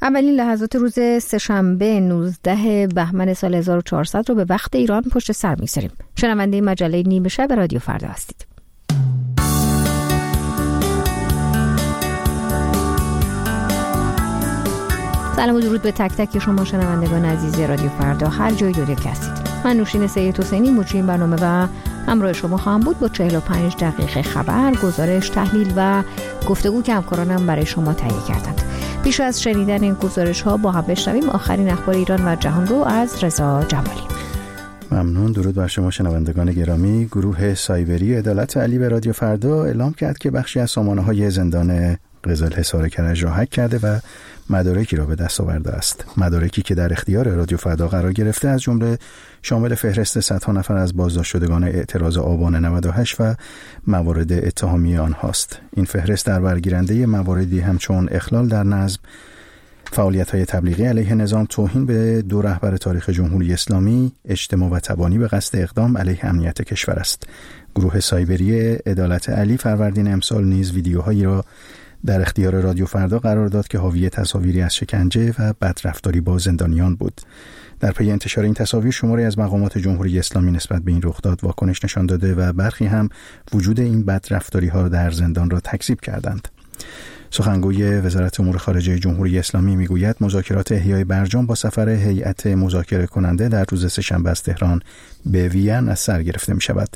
اولین لحظات روز سه‌شنبه 19 بهمن سال 1400 رو به وقت ایران پشت سر می‌گذاریم. شنونده مجله نیمه شب رادیو فردا هستید. سلام و درود به تک تک شما شنوندگان عزیز رادیو فردا هر جای دنیا هستید. من نوشین سید حسینی مجری برنامه و همراه شما خواهم بود با 45 دقیقه خبر، گزارش، تحلیل و گفتگو که همکارانم برای شما تهیه کردند. پیش از شنیدن این گزارش ها با هم بشنویم آخرین اخبار ایران و جهان رو از رضا جمالی. ممنون. درود بر شما شنوندگان گرامی. گروه سایبری عدالت علی به رادیو فردا اعلام کرد که بخشی از سامانه‌های زندان قزلحصار کرج را هک کرده و مدارکی را به دست آورده است. مدارکی که در اختیار رادیو فردا قرار گرفته از جمله شامل فهرست صدها نفر از بازداشت شدگان اعتراض آبان 98 و موارد اتهامی آنهاست. این فهرست در برگیرنده مواردی همچون اخلال در نظم، فعالیت‌های تبلیغی علیه نظام، توهین به دو رهبر تاریخ جمهوری اسلامی، اجتماع و تبانی به قصد اقدام علیه امنیت کشور است. گروه سایبری عدالت علی فروردین امسال نیز ویدیوهایی را در اختیار رادیو فردا قرار داد که حاوی تصاویری از شکنجه و بدرفتاری با زندانیان بود. در پی انتشار این تصاویر شماری از مقامات جمهوری اسلامی نسبت به این رخداد واکنش نشان داده و برخی هم وجود این بدرفتاری‌ها در زندان را تکذیب کردند. سخنگوی وزارت امور خارجه جمهوری اسلامی میگوید مذاکرات احیای برجام با سفر هیئت مذاکره کننده در روز سه‌شنبه از تهران به وین از سر گرفته می شود.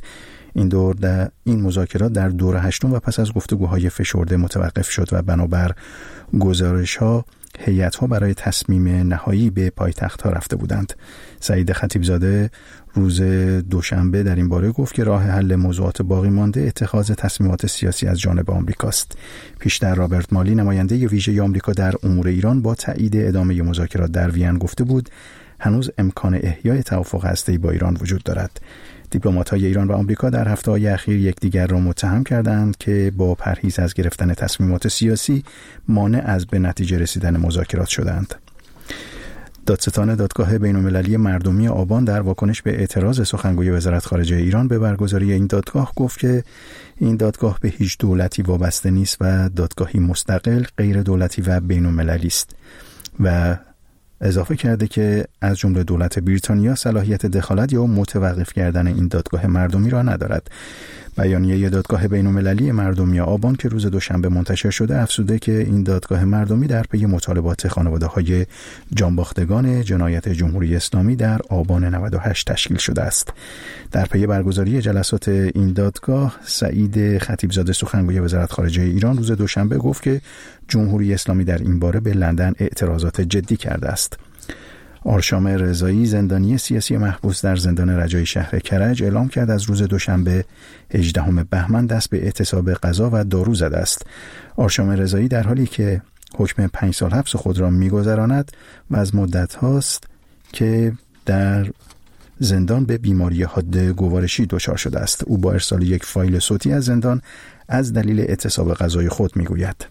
این مذاکرات در دور هشتم و پس از گفتگوهای فشرده متوقف شد و بنابر گزارش‌ها هیئت‌ها برای تصمیم نهایی به پایتخت‌ها رفته بودند. سعید خطیبزاده روز دوشنبه در این باره گفت که راه حل موضوعات باقی مانده اتخاذ تصمیمات سیاسی از جانب آمریکاست. پیشتر رابرت مالی نماینده ویژه آمریکا در امور ایران با تایید ادامه مذاکرات در وین گفته بود هنوز امکان احیای توافق هسته‌ای با ایران وجود دارد. دیپلمات‌های ایران و آمریکا در هفته‌های اخیر یکدیگر را متهم کردند که با پرهیز از گرفتن تصمیمات سیاسی مانع از به نتیجه رسیدن مذاکرات شدند. دادستان دادگاه بین‌المللی مردمی آبان در واکنش به اعتراض سخنگوی وزارت خارجه ایران به برگزاری این دادگاه گفت که این دادگاه به هیچ دولتی وابسته نیست و دادگاهی مستقل، غیر دولتی و بین‌المللی است و اضافه کرده که از جمله دولت بریتانیا صلاحیت دخالت یا متوقف کردن این دادگاه مردمی را ندارد. بیانیه دادگاه بین‌المللی مردمی آبان که روز دوشنبه منتشر شده افزوده که این دادگاه مردمی در پی مطالبات خانواده‌های جانباختگان جنایت جمهوری اسلامی در آبان 98 تشکیل شده است. در پی برگزاری جلسات این دادگاه سعید خطیبزاده سخنگوی وزارت خارجه ایران روز دوشنبه گفت که جمهوری اسلامی در این باره به لندن اعتراضات جدی کرده است. آرشام رضایی زندانی سیاسی محبوس در زندان رجایی شهر کرج اعلام کرد از روز دوشنبه 18 بهمن دست به اعتصاب غذا و دارو زده است. آرشام رضایی در حالی که حکم 5 سال حبس خود را می‌گذراند و از مدت هاست که در زندان به بیماری حاد گوارشی دچار شده است. او با ارسال یک فایل صوتی از زندان از دلیل اعتصاب غذای خود می‌گوید.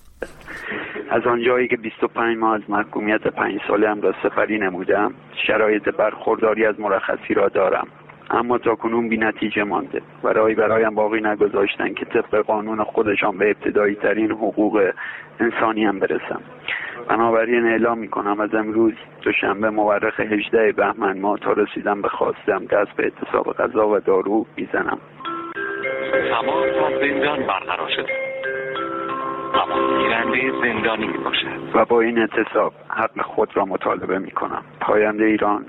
از آنجایی که 25 ماه از محکومیت 5 ساله‌ام را سپری نمودم، شرایط برخورداری از مرخصی را دارم، اما تاکنون بی نتیجه مانده و راهی برایم باقی نگذاشتن که طبق قانون خودشان به ابتدایی ترین حقوق انسانی هم برسم. بنابراین اعلام میکنم از امروز دوشنبه مورخ 18 بهمن ماه تا رسیدن به خواستم دست به اعتصاب غذا و دارو میزنم. تمام تا زندان برقرار شده، اما گیرنده زندانی می باشد و با این اعتصاب حق خود را مطالبه می کنم. پاینده ایران.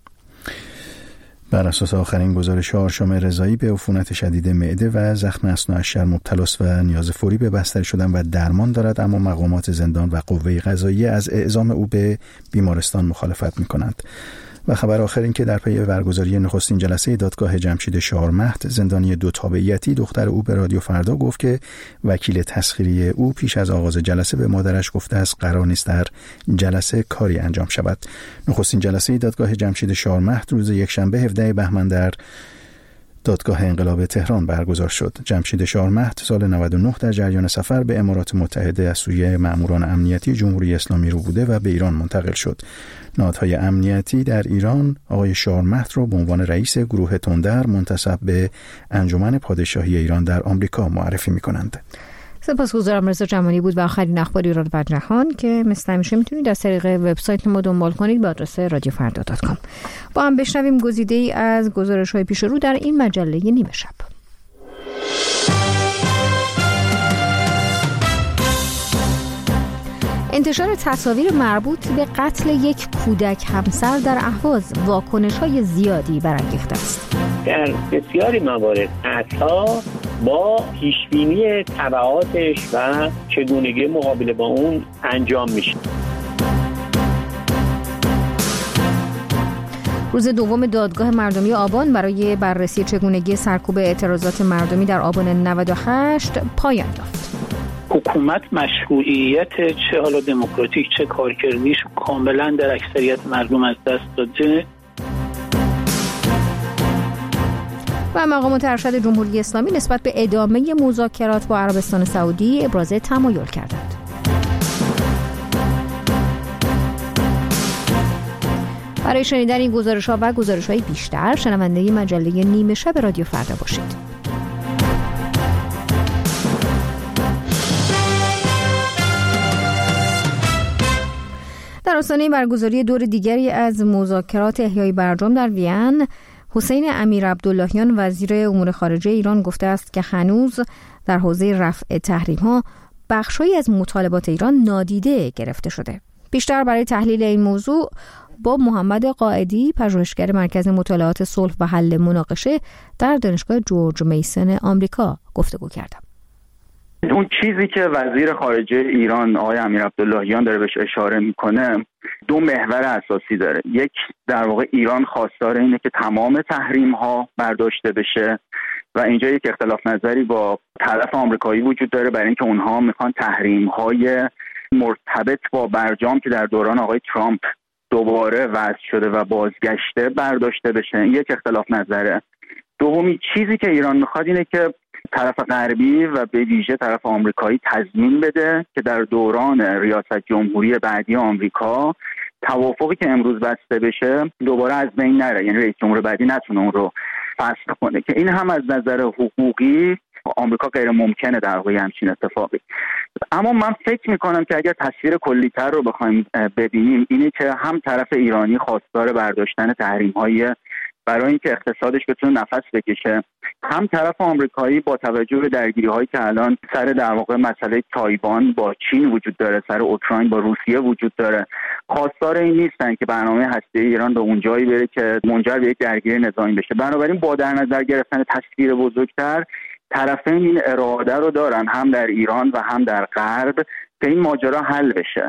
بر اساس آخرین گزارش آرشام رضایی به عفونت شدید معده و زخم اثناء الشر مبتلاست و نیاز فوری به بستری شدن و درمان دارد، اما مقامات زندان و قوه قضاییه از اعزام او به بیمارستان مخالفت می کنند. و خبر آخر این که در پی برگزاری نخستین جلسه دادگاه جمشید شارمهد زندانی دو تابعیتی دختر او به رادیو فردا گفت که وکیل تسخیری او پیش از آغاز جلسه به مادرش گفته است قرار نیست در جلسه کاری انجام شود. نخستین جلسه دادگاه جمشید شارمهد روز یکشنبه 17 بهمن در دادگاه انقلاب تهران برگزار شد. جمشید شارمهد سال 99 در جریان سفر به امارات متحده از سوی ماموران امنیتی جمهوری اسلامی رو بوده و به ایران منتقل شد. نهادهای امنیتی در ایران آقای شارمهد را به عنوان رئیس گروه تندر منتسب به انجمن پادشاهی ایران در آمریکا معرفی می‌کنند. سپاسگزارم. رضا جمالی بود و آخرین اخبار ایران و جهان که مثل همیشه میتونید از طریق وبسایت ما دنبال کنید به آدرس radiofrda.com. با هم بشنویم گزیده‌ای از گزارش‌های پیش رو در این مجله نیمه شب. انتشار تصاویر مربوط به قتل یک کودک همسر در اهواز واکنش‌های زیادی برانگیخته است. در بسیاری موارد قتل‌ها با پیشبینی تبعاتش و چگونگی مقابله با اون انجام میشه. روز دوم دادگاه مردمی آبان برای بررسی چگونگی سرکوب اعتراضات مردمی در آبان 98 پایان یافت. حکومت مشروعیت چه حالا دموکراتیک چه کارکردیش کاملا در اکثریت مردم از دست داده. و مقامات ارشد جمهوری اسلامی نسبت به ادامه مذاکرات با عربستان سعودی ابراز تمایل کردند. برای شنیدن این گزارش‌ها و گزارش‌های بیشتر شنونده مجله نیمه شب رادیو فردا باشید. در آستانه برگزاری دور دیگری از مذاکرات احیای برجام در وین، حسین امیرعبداللهیان وزیر امور خارجه ایران گفته است که هنوز در حوزه رفع تحریم‌ها بخشی از مطالبات ایران نادیده گرفته شده. بیشتر برای تحلیل این موضوع با محمد قائدی، پژوهشگر مرکز مطالعات صلح و حل مناقشه در دانشگاه جورج میسن آمریکا گفتگو کردم. اون چیزی که وزیر خارجه ایران آقای امیرعبداللهیان داره بهش اشاره میکنه دو محور اساسی داره. یک، در واقع ایران خواستار اینه که تمام تحریم ها برداشته بشه و اینجا یک اختلاف نظری با طرف آمریکایی وجود داره برای اینکه اونها میخوان تحریم های مرتبط با برجام که در دوران آقای ترامپ دوباره وضع شده و بازگشته برداشته بشه. این یک اختلاف نظره. دومی چیزی که ایران میخواد اینه که طرف غربی و به ویژه طرف آمریکایی تضمین بده که در دوران ریاست جمهوری بعدی آمریکا توافقی که امروز بسته بشه دوباره از بین نره، یعنی رئیس جمهور بعدی نتونه اون رو فسخ کنه، که این هم از نظر حقوقی آمریکا غیر ممکنه در واقع همچین اتفاقی. اما من فکر میکنم که اگر تصویر کلی‌تر رو بخوایم ببینیم اینه که هم طرف ایرانی خواستار برداشتن تحریم‌های برای اینکه اقتصادش بتونه نفس بکشه، هم طرف آمریکایی با توجه به درگیری‌هایی که الان سر در واقع مسئله تایوان با چین وجود داره، سر اوکراین با روسیه وجود داره، خواستار این نیستن که برنامه هسته‌ای ایران به اون جایی بره که منجر به یک درگیری نظامی بشه. بنابراین با در نظر گرفتن تصویر بزرگتر، طرفین این اراده رو دارن هم در ایران و هم در غرب که این ماجرا حل بشه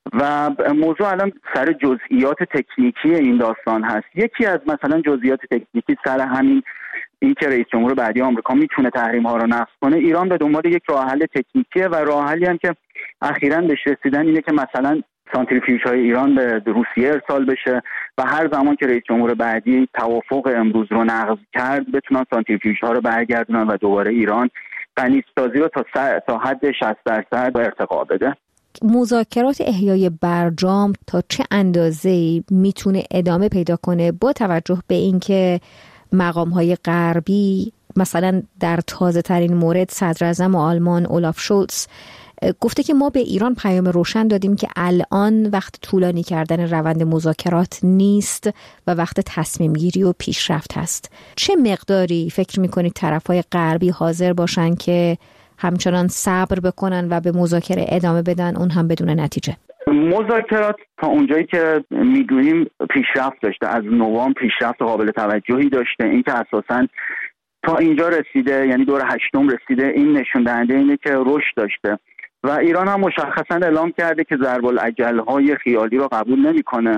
و موضوع الان سر جزئیات تکنیکی این داستان هست. یکی از مثلا جزئیات تکنیکی سر همین این که رئیس جمهور بعدی آمریکا میتونه تحریم ها رو نقض کنه. ایران به دنبال یک راه حل تکنیکیه و راه حلی هم که اخیراً بهش رسیدن اینه که مثلا سانتریفیوژ های ایران به روسیه ارسال بشه و هر زمان که رئیس جمهور بعدی توافق امروز رو نقض کرد بتونن سانتریفیوژ ها رو برگردونن و دوباره ایران غنی‌سازی رو تا حد 60% ارتقا بده. مذاکرات احیای برجام تا چه اندازه‌ای میتونه ادامه پیدا کنه با توجه به اینکه مقام‌های غربی مثلا در تازه ترین مورد صدر اعظم آلمان اولاف شولتز گفته که ما به ایران پیام روشن دادیم که الان وقت طولانی کردن روند مذاکرات نیست و وقت تصمیم گیری و پیشرفت هست. چه مقداری فکر میکنید طرفای غربی حاضر باشن که همچنان صبر بکنن و به مذاکره ادامه بدن، اون هم بدون نتیجه؟ مذاکرات تا اونجایی که میدونیم پیشرفت داشته، از نوامبر پیشرفت قابل توجهی داشته. این که اساساً تا اینجا رسیده، یعنی دور هشتم رسیده، این نشون دهنده اینه که رشد داشته و ایران هم مشخصاً اعلام کرده که ضرب الاجل‌های خیالی رو قبول نمی‌کنه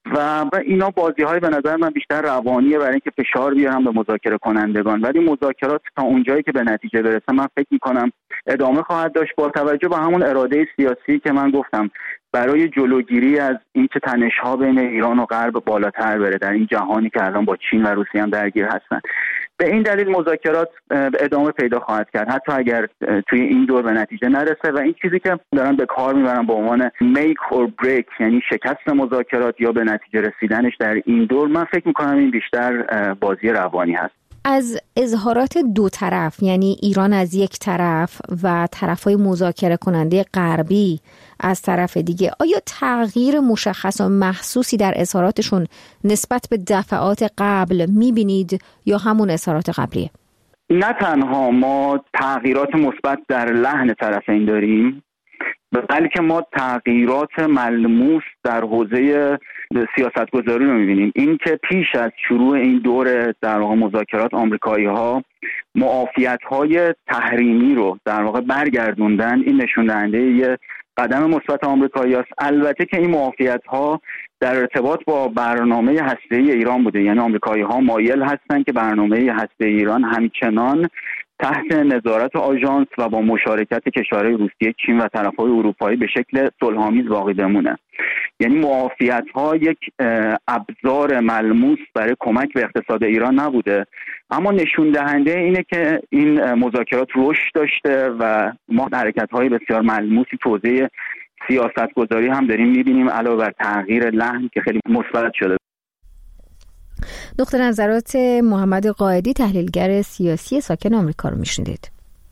و اینا بازی‌های به نظر من بیشتر روانیه برای اینکه فشار بیارن به مذاکره کنندگان. ولی مذاکرات تا اونجایی که به نتیجه برسه من فکر می‌کنم ادامه خواهد داشت با توجه به همون اراده سیاسی که من گفتم برای جلوگیری از اینکه تنش‌ها بین ایران و غرب بالاتر بره در این جهانی که الان با چین و روسیه هم درگیر هستن. به این دلیل مذاکرات ادامه پیدا خواهد کرد حتی اگر توی این دور به نتیجه نرسه و این چیزی که دارن به کار میبرن به عنوان make or break، یعنی شکست مذاکرات یا به نتیجه رسیدنش در این دور، من فکر میکنم این بیشتر بازی روانی هست. از اظهارات دو طرف، یعنی ایران از یک طرف و طرفای مذاکره کننده غربی از طرف دیگه، آیا تغییر مشخص و محسوسی در اظهاراتشون نسبت به دفعات قبل میبینید یا همون اظهارات قبلیه؟ نه تنها ما تغییرات مثبت در لحن طرفین داریم، بلکه ما تغییرات ملموس در حوزه سیاستگذاری رو می‌بینیم. این که پیش از شروع این دور در واقع مذاکرات آمریکایی‌ها معافیت‌های تحریمی رو در واقع برگردوندن، این نشون دهنده یه قدم مثبت آمریکایی‌هاست. البته که این معافیت‌ها در ارتباط با برنامه هسته‌ای ایران بوده، یعنی آمریکایی‌ها مایل هستند که برنامه هسته‌ای ایران همچنان تحت نظارت آژانس و با مشارکت کشورهای روسیه، چین و طرف‌های اروپایی به شکل صلح‌آمیز باقی بمونه. یعنی معافیت‌ها یک ابزار ملموس برای کمک به اقتصاد ایران نبوده، اما نشون دهنده اینه که این مذاکرات رشد داشته و ما حرکت‌های بسیار ملموسی تو حوزه سیاست‌گذاری هم داریم می‌بینیم، علاوه بر تغییر لحن که خیلی مثبت شده. دکتر نظرات محمد قائدی، تحلیلگر سیاسی ساکن آمریکا رو میشنیدید.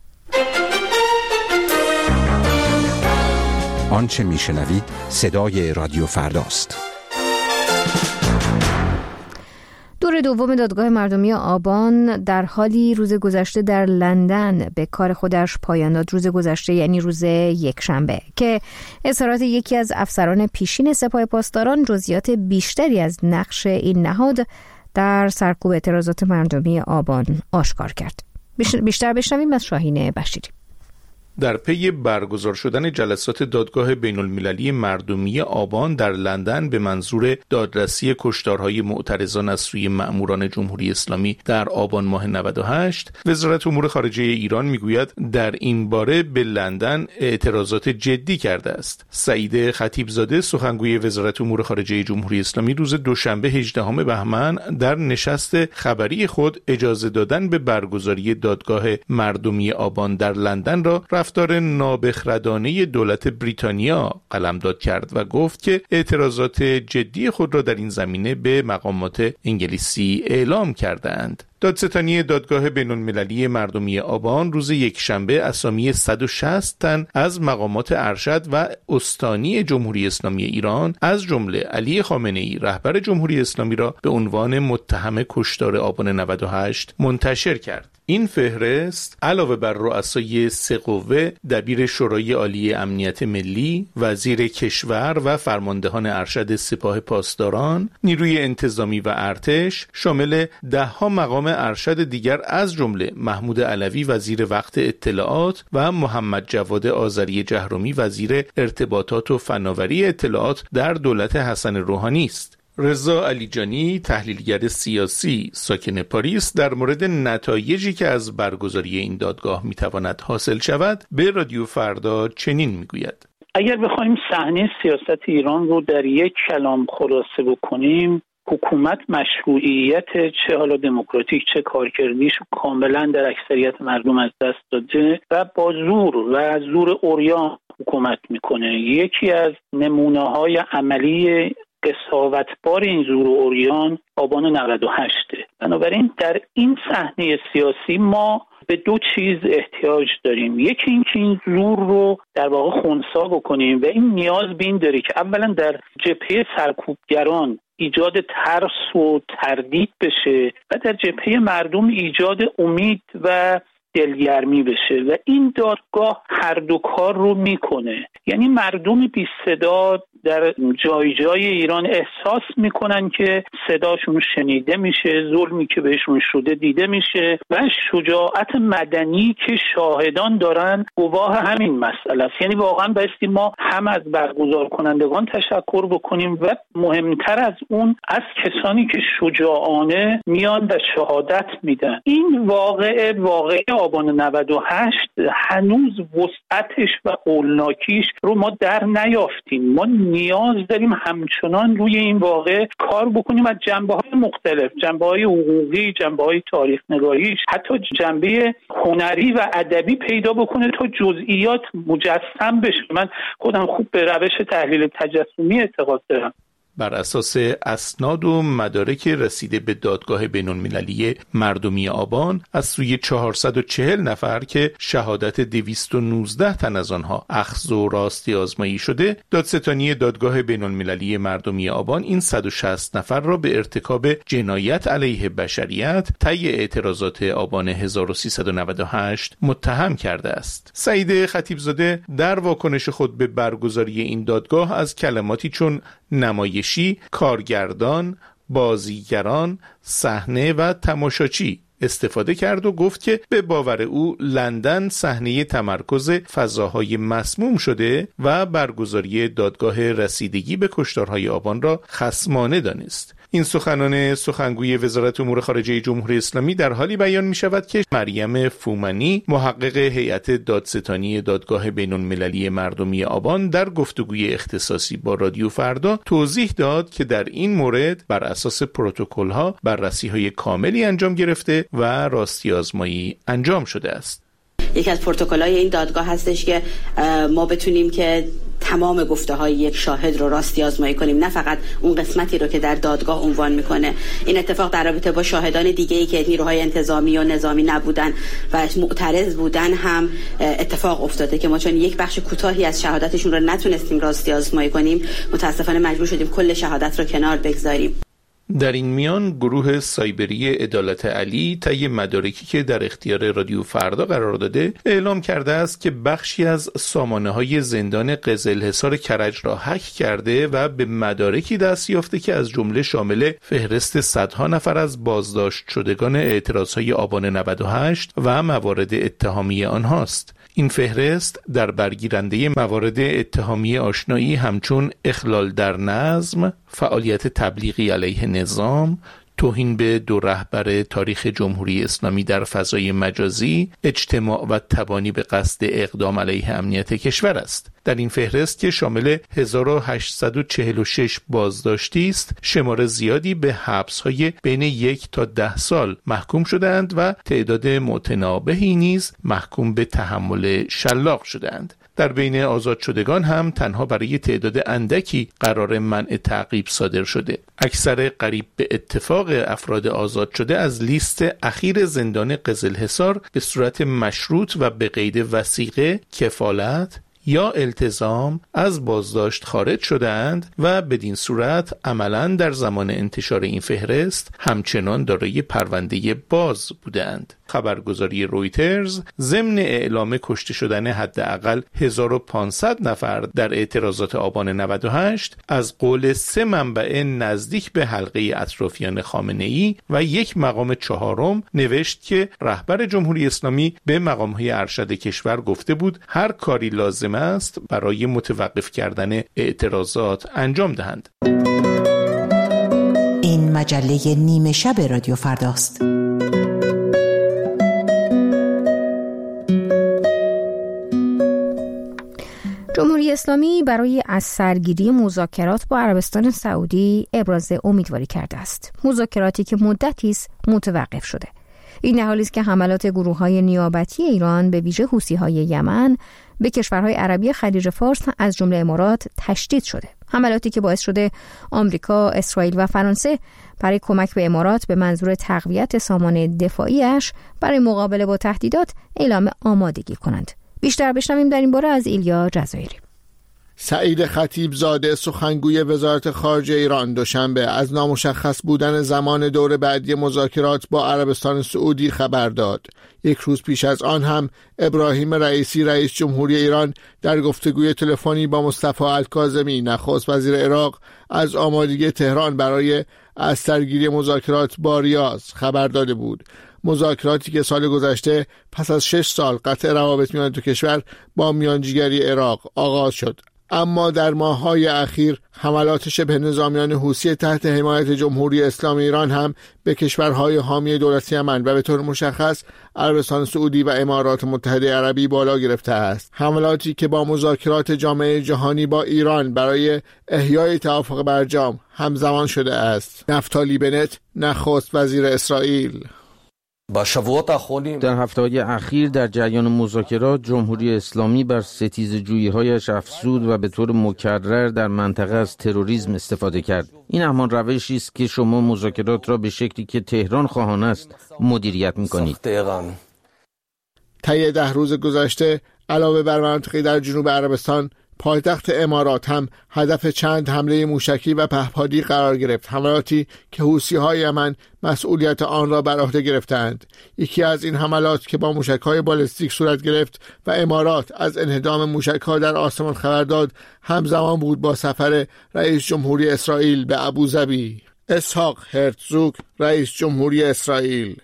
آنچه میشنوید صدای رادیو فرداست. دور دوم دادگاه مردمی آبان در حالی روز گذشته در لندن به کار خودش پایان داد. روز گذشته یعنی روز یکشنبه که اظهارات یکی از افسران پیشین سپاه پاسداران جزئیات بیشتری از نقش این نهاد در سرکوب اعتراضات مردمی آبان آشکار کرد. بیشتر بشنویم از شاهین بشیری. در پی برگزار شدن جلسات دادگاه بین‌المللی مردمی آبان در لندن به منظور دادرسی کشتارهای معترضان از سوی مأموران جمهوری اسلامی در آبان ماه 98، وزارت امور خارجه ایران میگوید در این باره به لندن اعتراضات جدی کرده است. سعید خطیبزاده، سخنگوی وزارت امور خارجه جمهوری اسلامی، روز دوشنبه 18 بهمن در نشست خبری خود اجازه دادن به برگزاری دادگاه مردمی آبان در لندن را رفتار نابخردانه دولت بریتانیا قلمداد کرد و گفت که اعتراضات جدی خود را در این زمینه به مقامات انگلیسی اعلام کردند. دادستانی دادگاه بین‌المللی مردمی آبان روز یکشنبه اسامی 160 تن از مقامات ارشد و استانی جمهوری اسلامی ایران از جمله علی خامنه‌ای رهبر جمهوری اسلامی را به عنوان متهم کشتار آبان 98 منتشر کرد. این فهرست علاوه بر رؤسای سه قوه، دبیر شورای عالی امنیت ملی، وزیر کشور و فرماندهان ارشد سپاه پاسداران، نیروی انتظامی و ارتش، شامل 10 مقام ارشد دیگر از جمله محمود علوی وزیر وقت اطلاعات و محمد جواد آذری جهرومی وزیر ارتباطات و فناوری اطلاعات در دولت حسن روحانی است. رضا علیجانی، تحلیلگر سیاسی ساکن پاریس، در مورد نتایجی که از برگزاری این دادگاه میتواند حاصل شود به رادیو فردا چنین میگوید: اگر بخوایم صحنه سیاست ایران رو در یک کلام خلاصه بکنیم، حکومت مشروعیت چه حالا دموکراتیک چه کارکردیش کاملا در اکثریت مردم از دست داده و با زور عریان حکومت میکنه. یکی از نمونه‌های عملی قساوتبار این زور و عریان آبان 98. بنابراین در این صحنه سیاسی ما به دو چیز احتیاج داریم. یکی این که این زور رو در واقع خنثی بکنیم و این نیاز به این داره که اولا در جبهه سرکوبگران ایجاد ترس و تردید بشه و در جبهه مردم ایجاد امید و دلگرمی بشه و این دادگاه هر دو کار رو میکنه. یعنی مردم بی صدا در جای ایران احساس میکنن که صداشون شنیده میشه، ظلمی که بهشون شده دیده میشه و شجاعت مدنی که شاهدان دارن گواه همین مسئله است. یعنی واقعا بایستی ما هم از برگزار کنندگان تشکر بکنیم و مهمتر از اون از کسانی که شجاعانه میان و شهادت میدن. این واقعه آبان 98 هنوز وسعتش و هولناکیش رو ما در نیافتیم. ما نیاز داریم همچنان روی این واقعه کار بکنیم از جنبه‌های مختلف، جنبه‌های حقوقی، جنبه‌های تاریخ نگاریش، حتی جنبه هنری و ادبی پیدا بکنه تا جزئیات مجسم بشه. من خودم خوب به روش تحلیل تجسمی اعتقاد دارم. بر اساس اسناد و مدارک رسیده به دادگاه بین‌المللی مردمی آبان از سوی 440 نفر که شهادت 219 تن از آنها اخذ و راستی آزمایی شده، دادستانی دادگاه بین‌المللی مردمی آبان این 160 نفر را به ارتکاب جنایت علیه بشریت طی اعتراضات آبان 1398 متهم کرده است. سعید خطیبزاده در واکنش خود به برگزاری این دادگاه از کلماتی چون نمایشی، کارگردان، بازیگران، صحنه و تماشاچی استفاده کرد و گفت که به باور او لندن صحنه تمرکز فضاهای مسموم شده و برگزاری دادگاه رسیدگی به کشتارهای آبان را خصمانه دانست. این سخنان سخنگوی وزارت امور خارجه جمهوری اسلامی در حالی بیان می شود که مریم فومنی، محقق هیئت دادستانی دادگاه بین‌المللی مردمی آبان، در گفتگوی اختصاصی با رادیو فردا توضیح داد که در این مورد بر اساس پروتکل‌ها بررسی‌های کاملی انجام گرفته و راستی آزمایی انجام شده است. یکی از پروتکل‌های این دادگاه هستش که ما بتونیم که تمام گفته‌های یک شاهد رو راستی آزمایی کنیم، نه فقط اون قسمتی رو که در دادگاه عنوان میکنه. این اتفاق در رابطه با شاهدان دیگه‌ای که نیروهای انتظامی و نظامی نبودن و معترض بودن هم اتفاق افتاده که ما چون یک بخش کوتاهی از شهادتشون رو نتونستیم راستی آزمایی کنیم، متاسفانه مجبور شدیم کل شهادت رو کنار بگذاریم. در این میان گروه سایبری عدالت علی طی مدارکی که در اختیار رادیو فردا قرار داده اعلام کرده است که بخشی از سامانه‌های زندان قزلحصار کرج را هک کرده و به مدارکی دست یافته که از جمله شامل فهرست صدها نفر از بازداشت شدگان اعتراضهای آبان 98 و موارد اتهامی آنهاست. این فهرست در برگیرنده موارد اتهامی آشنایی همچون اخلال در نظم، فعالیت تبلیغی علیه نظام، توهین به دو رهبر تاریخ جمهوری اسلامی در فضای مجازی، اجتماع و تبانی به قصد اقدام علیه امنیت کشور است. در این فهرست که شامل 1846 بازداشتی است، شمار زیادی به حبس‌های بین 1 تا 10 سال محکوم شدند و تعداد متنابهی نیز محکوم به تحمل شلاق شدند. در بین آزاد شدگان هم تنها برای تعداد اندکی قرار منع تعقیب صادر شده. اکثر قریب به اتفاق افراد آزاد شده از لیست اخیر زندان قزلحصار به صورت مشروط و به قید وثیقه، کفالت یا التزام از بازداشت خارج شدند و بدین صورت عملاً در زمان انتشار این فهرست همچنان دارای پرونده باز بودند. خبرگزاری رویترز ضمن اعلام کشته شدن حداقل 1500 نفر در اعتراضات آبان 98 از قول 3 منبع نزدیک به حلقه اطرافیان خامنه‌ای و یک مقام چهارم نوشت که رهبر جمهوری اسلامی به مقام‌های ارشد کشور گفته بود هر کاری لازم است برای متوقف کردن اعتراضات انجام دهند. این مجله نیمه شب رادیو فرداست. جمهوری اسلامی برای از سرگیری مذاکرات با عربستان سعودی ابراز امیدواری کرده است. مذاکراتی که مدتی است متوقف شده. این در حالی است که حملات گروه‌های نیابتی ایران به ویژه حوثی‌های یمن به کشورهای عربی خلیج فارس از جمله امارات تشدید شده. حملاتی که باعث شده آمریکا، اسرائیل و فرانسه برای کمک به امارات به منظور تقویت سامان دفاعیش برای مقابله با تهدیدات اعلام آمادگی کنند. بیشتر بشنویم در این باره از ایلیا جزایری. سعید خطیبزاده سخنگوی وزارت خارجه ایران دوشنبه از نامشخص بودن زمان دور بعدی مذاکرات با عربستان سعودی خبر داد. یک روز پیش از آن هم ابراهیم رئیسی رئیس جمهوری ایران در گفتگوی تلفنی با مصطفی الکاظمی نخست وزیر عراق از آمادگی تهران برای از سرگیری مذاکرات با ریاض خبر داده بود. مذاکراتی که سال گذشته پس از 6 سال قطع روابط میان دو کشور با میانجیگری عراق آغاز شد. اما در ماه‌های اخیر حملات شبه نظامیان حوثی تحت حمایت جمهوری اسلامی ایران هم به کشورهای حامی دولت یمن و به طور مشخص عربستان سعودی و امارات متحده عربی بالا گرفته است. حملاتی که با مذاکرات جامعه جهانی با ایران برای احیای توافق برجام همزمان شده است. نفتالی بنت نخست وزیر اسرائیل: در هفته‌های اخیر در جریان مذاکرات جمهوری اسلامی بر ستیزجویی‌هایش افزود و به طور مکرر در منطقه از تروریسم استفاده کرد. این همان روشی است که شما مذاکرات را به شکلی که تهران خواهان است مدیریت می‌کنید. طی 10 روز گذشته علاوه بر مناطقی در جنوب عربستان، پایتخت امارات هم هدف چند حمله موشکی و پهپادی قرار گرفت، حملاتی که حوثی‌های یمن مسئولیت آن را بر عهده گرفتند. یکی از این حملات که با موشک‌های بالستیک صورت گرفت و امارات از انهدام موشک‌ها در آسمان خبر داد، همزمان بود با سفر رئیس جمهوری اسرائیل به ابوظبی. اسحاق هرتزوگ، رئیس جمهوری اسرائیل: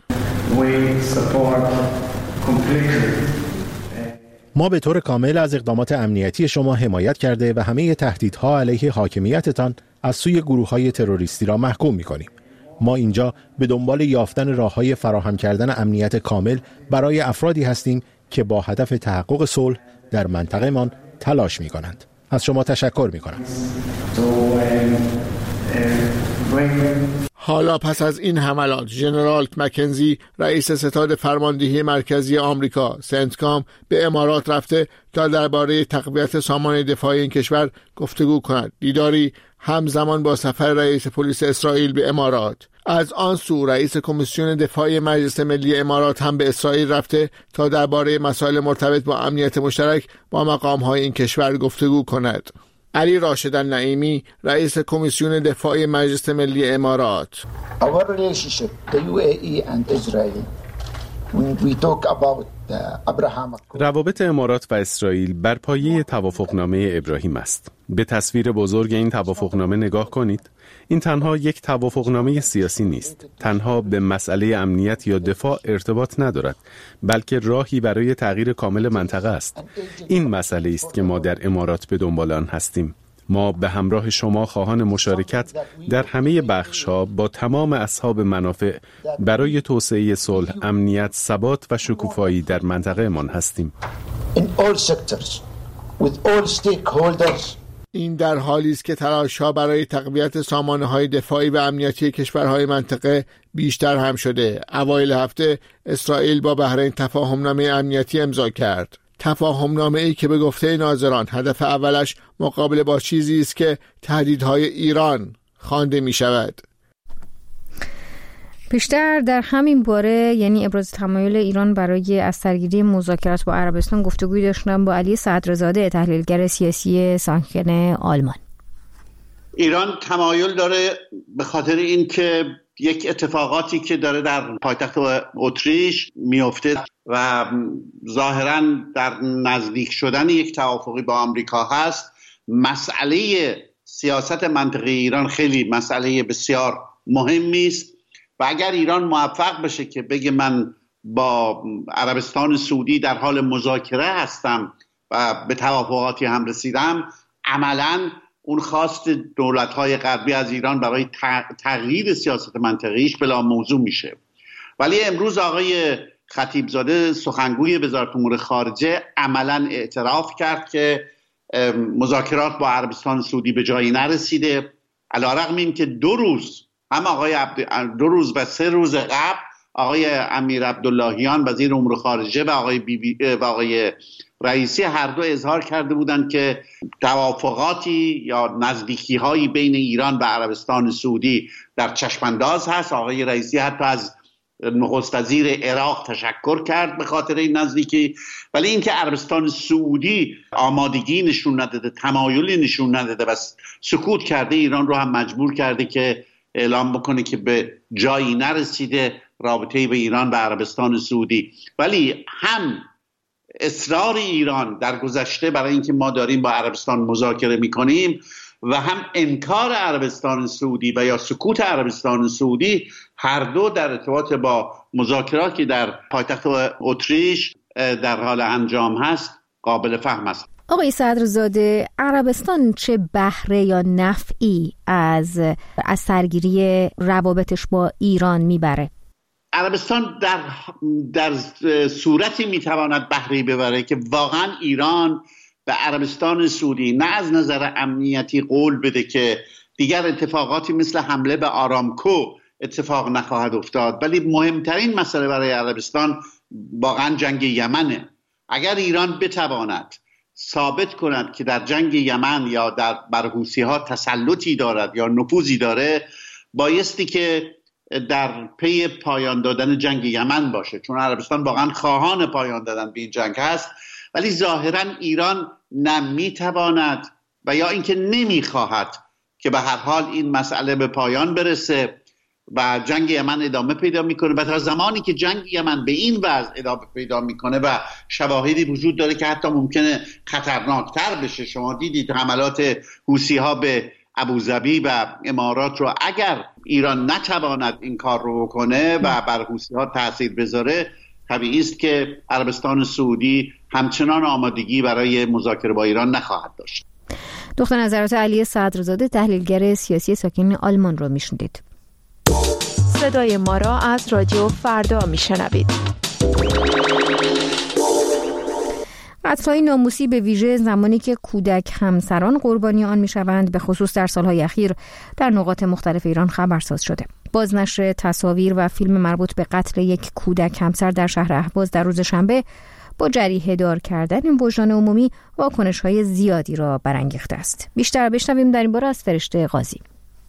ما به طور کامل از اقدامات امنیتی شما حمایت کرده و همه تهدیدها علیه حاکمیتتان از سوی گروه‌های تروریستی را محکوم می‌کنیم. ما اینجا به دنبال یافتن راه‌های فراهم کردن امنیت کامل برای افرادی هستیم که با هدف تحقق صلح در منطقه‌مان تلاش می‌کنند. از شما تشکر می‌کنم. حالا پس از این حملات، ژنرال مکنزی، رئیس ستاد فرماندهی مرکزی آمریکا سنتکام، به امارات رفته تا درباره تقویت سامان دفاعی این کشور گفتگو کند. دیداری همزمان با سفر رئیس پلیس اسرائیل به امارات. از آن سو رئیس کمیسیون دفاعی مجلس ملی امارات هم به اسرائیل رفته تا درباره مسائل مرتبط با امنیت مشترک با مقام‌های این کشور گفتگو کند. علی راشد النعیمی، رئیس کمیسیون دفاعی مجلس ملی امارات: Our relationship, the UAE and Israel, when we talk about روابط امارات و اسرائیل بر پایه توافقنامه ابراهیم است. به تصویر بزرگ این توافقنامه نگاه کنید. این تنها یک توافقنامه سیاسی نیست. تنها به مسئله امنیت یا دفاع ارتباط ندارد، بلکه راهی برای تغییر کامل منطقه است. این مسئله است که ما در امارات به دنبال آن هستیم. ما به همراه شما خواهان مشارکت در همه بخش‌ها با تمام اصحاب منافع برای توسعه صلح، امنیت، ثبات و شکوفایی در منطقه‌مان هستیم. این در حالی است که تلاش‌ها برای تقویت سامانه‌های دفاعی و امنیتی کشورهای منطقه بیشتر هم شده. اوایل هفته اسرائیل با بحرین تفاهمنامه امنیتی امضا کرد. تفاهمنامه‌ای که به گفته ناظران هدف اولش مقابله با چیزی است که تهدیدهای ایران خوانده می‌شود. بیشتر در همین باره، یعنی ابراز تمایل ایران برای از سرگیری مذاکرات با عربستان، گفتگویی داشتم با علی صدرزاده، تحلیلگر سیاسی ساکن آلمان. ایران تمایل داره به خاطر اینکه یک اتفاقاتی که داره در پایتخت اتریش میفته و ظاهراً در نزدیک شدن یک توافقی با آمریکا هست، مسئله سیاست منطقه ایران خیلی مسئله بسیار مهمی است و اگر ایران موفق بشه که بگه من با عربستان سعودی در حال مذاکره هستم و به توافقاتی هم رسیدم، عملاً اون خواست دولت‌های غربی از ایران برای تغییر سیاست منطقه‌ایش بلا موضوع میشه. ولی امروز آقای خطیبزاده سخنگوی وزارت امور خارجه عملاً اعتراف کرد که مذاکرات با عربستان سعودی به جایی نرسیده، علی‌رغم این که 2 روز هم آقای 2 روز و 3 روز قبل آقای امیر عبداللهیان وزیر امور خارجه و آقای رئیسی هر دو اظهار کرده بودند که توافقاتی یا نزدیکی‌هایی بین ایران و عربستان سعودی در چشمانداز هست. آقای رئیسی حتی از نخست وزیر عراق تشکر کرد به خاطر این نزدیکی، ولی اینکه عربستان سعودی آمادگی نشون نداده، تمایلی نشون نداده و سکوت کرده، ایران رو هم مجبور کرده که اعلام بکنه که به جایی نرسیده رابطه به ایران و عربستان سعودی. ولی هم اصرار ایران در گذشته برای اینکه ما داریم با عربستان مذاکره میکنیم و هم انکار عربستان سعودی و یا سکوت عربستان سعودی، هر دو در ارتباط با مذاکراتی که در پایتخت اتریش در حال انجام هست قابل فهم است. آقای صدرزاده، عربستان چه بهره یا نفعی از سرگیری روابطش با ایران میبره؟ عربستان در صورتی میتواند بهره ببره که واقعا ایران به عربستان سعودی نه از نظر امنیتی قول بده که دیگر اتفاقاتی مثل حمله به آرامکو اتفاق نخواهد افتاد. ولی مهمترین مسئله برای عربستان واقعا جنگ یمنه. اگر ایران بتواند ثابت کند که در جنگ یمن یا بر حوثی‌ها تسلطی دارد یا نفوذی داره، بایستی که در پی پایان دادن جنگ یمن باشه، چون عربستان واقعا خواهان پایان دادن به این جنگ هست. ولی ظاهرا ایران نمیتواند و یا اینکه نمیخواهد که به هر حال این مسئله به پایان برسه و جنگ یمن ادامه پیدا میکنه و تا زمانی که جنگ یمن به این وضع ادامه پیدا میکنه و شواهدی وجود داره که حتی ممکنه خطرناکتر بشه. شما دیدید حملات حوثی‌ها به ابوظبی و امارات رو، اگر ایران نتواند این کار رو بکنه و بر حوثی‌ها تاثیر بذاره، طبیعی است که عربستان سعودی همچنان آمادگی برای مذاکره با ایران نخواهد داشت. دکتر نظرات علی صدرزاده، تحلیلگر سیاسی ساکن آلمان رو میشنیدید. صدای ما را از رادیو فردا میشنوید. قتل‌های ناموسی به ویژه زمانی که کودک همسران قربانی آن میشوند، به خصوص در سالهای اخیر در نقاط مختلف ایران خبرساز شده. بازنشر تصاویر و فیلم مربوط به قتل یک کودک همسر در شهر اهواز در روز شنبه با جریحه دار کردن این وجدان عمومی واکنش‌های زیادی را برانگیخته است. بیشتر بشنویم در این باره از فرشته قاضی.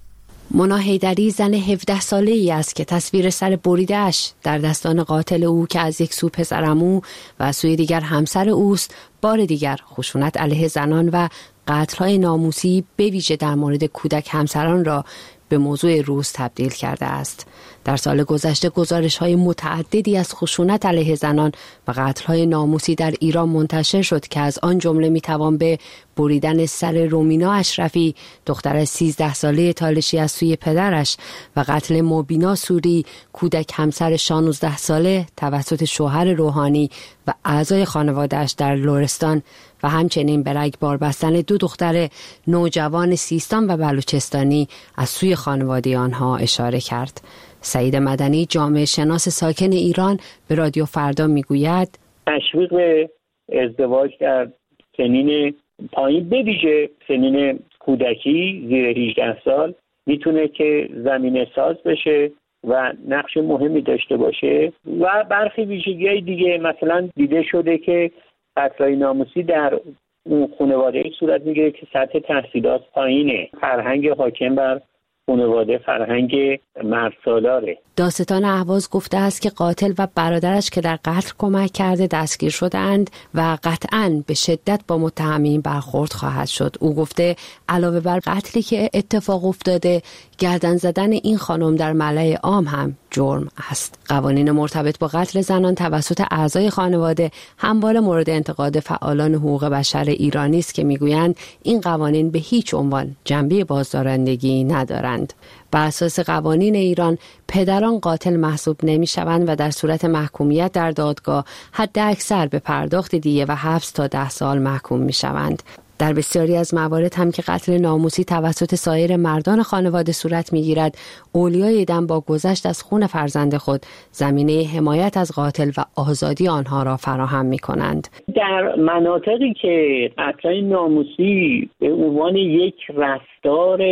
مونا حیدری زن 17 ساله‌ای است که تصویر سر بریده‌اش در دستان قاتل او که از یک سو پسرعمو و از سوی دیگر همسر اوست، بار دیگر خشونت علیه زنان و قتل‌های ناموسی به ویژه در مورد کودک همسران را به موضوع روز تبدیل کرده است. در سال گذشته گزارش‌های متعددی از خشونت علیه زنان و قتل‌های ناموسی در ایران منتشر شد که از آن جمله می‌توان به بریدن سر رومینا اشرفی، دختر 13 ساله تالشی از سوی پدرش، و قتل مبینا سوری، کودک همسر 16 ساله توسط شوهر روحانی و اعضای خانواده‌اش در لرستان و همچنین به رگبار بستن 2 دختر نوجوان سیستان و بلوچستانی از سوی خانواده آنها اشاره کرد. سعید مدنی، جامعه شناس ساکن ایران، به رادیو فردا میگوید تشویق به ازدواج در سنین پایین، به ویژه سنین کودکی زیر 18 سال، میتونه که زمینه ساز بشه و نقش مهمی داشته باشه. و برخی ویژگی‌های دیگه، مثلا دیده شده که قتل‌های ناموسی در اون خانواده صورت میگیره که سطح تحصیلات پایینه، فرهنگ حاکم بر خانواده فرهنگ مردسالاره. داستان اهواز گفته است که قاتل و برادرش که در قتل کمک کرده دستگیر شدند و قطعاً به شدت با متهمین برخورد خواهد شد. او گفته علاوه بر قتلی که اتفاق افتاده، گردن زدن این خانم در ملأ عام هم جرم است. قوانین مرتبط با قتل زنان توسط اعضای خانواده همواره مورد انتقاد فعالان حقوق بشر ایرانی است که میگویند این قوانین به هیچ عنوان جنبه بازدارندگی ندارند. بر اساس قوانین ایران پدران قاتل محسوب نمی‌شوند و در صورت محکومیت در دادگاه حد اکثر به پرداخت دیه و حبس تا 10 سال محکوم می‌شوند. در بسیاری از موارد هم که قتل ناموسی توسط سایر مردان خانواده صورت می‌گیرد، اولیای دم با گذشت از خون فرزند خود زمینه حمایت از قاتل و آزادی آنها را فراهم می‌کنند. در مناطقی که قتل ناموسی به عنوان یک رفتار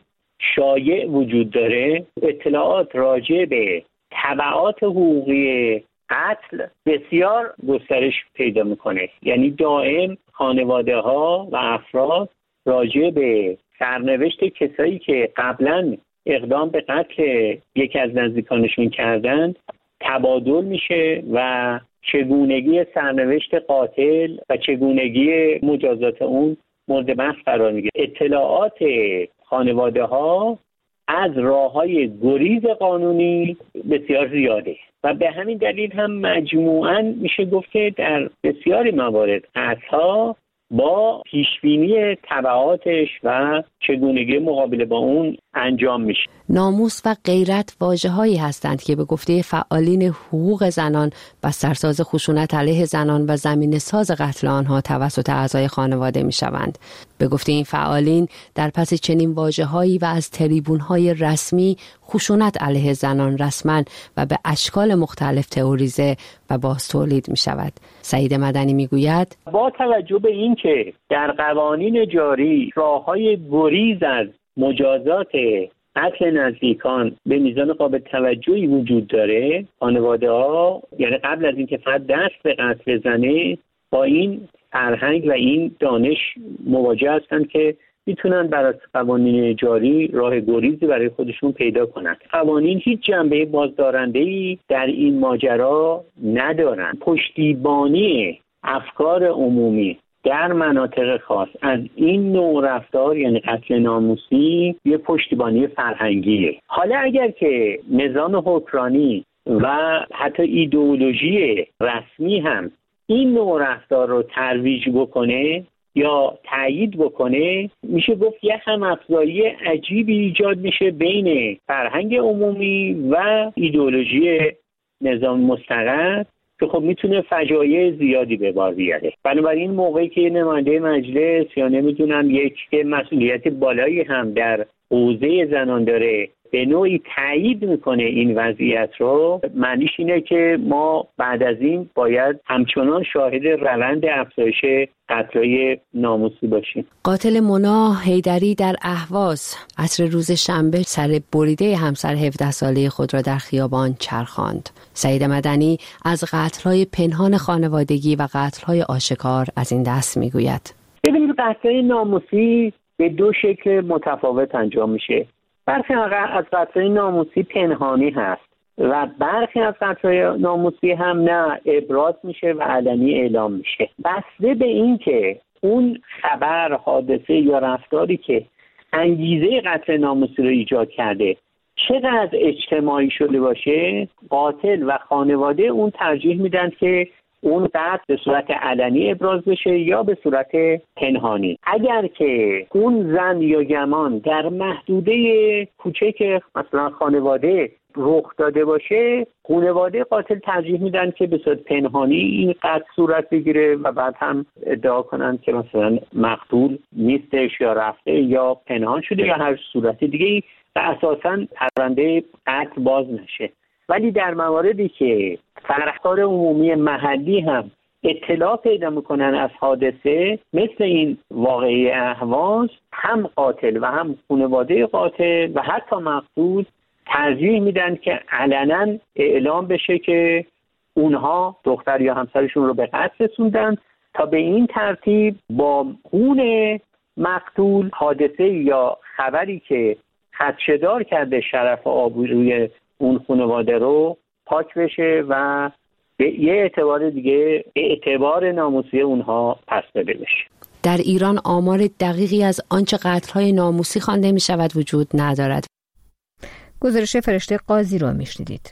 شایع وجود داره، اطلاعات راجع به تبعات حقوقی قتل بسیار گسترش پیدا میکنه. یعنی دائم خانواده ها و افراد راجع به سرنوشت کسایی که قبلا اقدام به قتل یکی از نزدیکانشون کردن تبادل میشه و چگونگی سرنوشت قاتل و چگونگی مجازات اون مورد بحث قرار میگیره. اطلاعات خانواده ها از راه‌های گریز قانونی بسیار زیاده و به همین دلیل هم مجموعاً میشه گفت که در بسیاری موارد قتل‌ها با پیشبینی تبعاتش و چگونگی مقابله با اون انجام میشه. ناموس و غیرت واژه‌هایی هستند که به گفته فعالین حقوق زنان بسترساز خشونت علیه زنان و زمینه ساز قتل آنها توسط اعضای خانواده میشوند. به گفته این فعالین در پس چنین واژه‌هایی و از تریبون‌های رسمی خشونت علیه زنان رسما و به اشکال مختلف تئوریزه و باز تولید می‌شود. سعید مدنی میگوید با توجه به اینکه در قوانین جاری راه‌های گریز از مجازات قتل نزدیکان به میزان قابل توجهی وجود داره، خانواده ها یعنی قبل از اینکه فرد دست به قتل بزنه با این فرهنگ و این دانش مواجه هستن که میتونن بر اساس قوانین جاری راه گریزی برای خودشون پیدا کنن. قوانین هیچ جنبه بازدارنده‌ای در این ماجرا ندارن. پشتیبانی افکار عمومی در مناطق خاص از این نوع رفتار یعنی قتل ناموسی یه پشتیبانی فرهنگیه. حالا اگر که نظام حکمرانی و حتی ایدئولوژی رسمی هم این نوع رفتار رو ترویج بکنه یا تایید بکنه، میشه گفت یه هم افزایی عجیبی ایجاد میشه بین فرهنگ عمومی و ایدئولوژی نظام مستقر که خب میتونه فجایع زیادی به بار بیاره. بنابراین موقعی که نماینده مجلس یا نمیدونم یک مسئولیت بالایی هم در حوزه زنان داره به نوعی تایید میکنه این وضعیت رو، معنیش اینه که ما بعد از این باید همچنان شاهد روند افزایش قتل‌های ناموسی باشیم. قاتل مونا حیدری در اهواز عصر روز شنبه سر بریده همسر 17 ساله خود را در خیابان چرخاند. سعید مدنی از قتل‌های پنهان خانوادگی و قتل‌های آشکار از این دست میگوید. ببینید قتل‌های ناموسی به دو شکل متفاوت انجام میشه. برخی از قتل‌های ناموسی پنهانی هست و برخی از قتل‌های ناموسی هم نه ابراز میشه و علنی اعلام میشه. بسته به این که اون خبر، حادثه یا رفتاری که انگیزه قتل ناموسی رو ایجاد کرده چقدر اجتماعی شده باشه، قاتل و خانواده اون ترجیح میدن که اون قتل به صورت علنی ابراز بشه یا به صورت پنهانی. اگر که اون زن یا گمان در محدوده کوچک مثلا خانواده رخ داده باشه، خانواده قاتل ترجیح میدن که به صورت پنهانی این قتل صورت بگیره و بعد هم ادعا کنن که مثلا مقتول نیستش یا رفته یا پنهان شده یا هر صورت دیگه و اساساً پرونده قتل باز نشه. ولی در مواردی که فرهنگ عمومی محلی هم اطلاع پیدا میکنن از حادثه مثل این واقعه اهواز، هم قاتل و هم خانواده قاتل و حتی مقتول ترجیح میدن که علنا اعلام بشه که اونها دختر یا همسرشون رو به قتل رسوندن تا به این ترتیب با خون مقتول حادثه یا خبری که خدشه‌دار کرده شرف و آبروی اون خانواده رو پاک بشه و به یه اعتبار دیگه اعتبار ناموسی اونها پس داده بشه. در ایران آمار دقیقی از آنچه قتل‌های ناموسی خوانده می شود وجود ندارد. گزارش فرشته قاضی رو میشنیدید.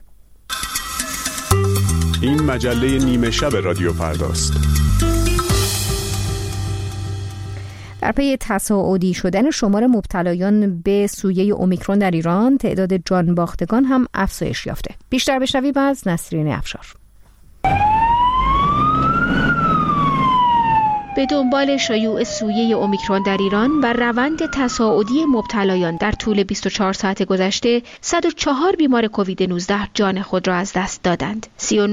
این مجله نیمه شب رادیو فرداست. در پی تصاعدی شدن شمار مبتلایان به سویه اومیکرون در ایران، تعداد جان باختگان هم افزایش یافته. بیشتر بشنویم از نسرین افشار. به دنبال شیوع سویه اومیکرون در ایران و روند تصاعدی مبتلایان در طول 24 ساعت گذشته 104 بیمار کووید 19 جان خود را از دست دادند.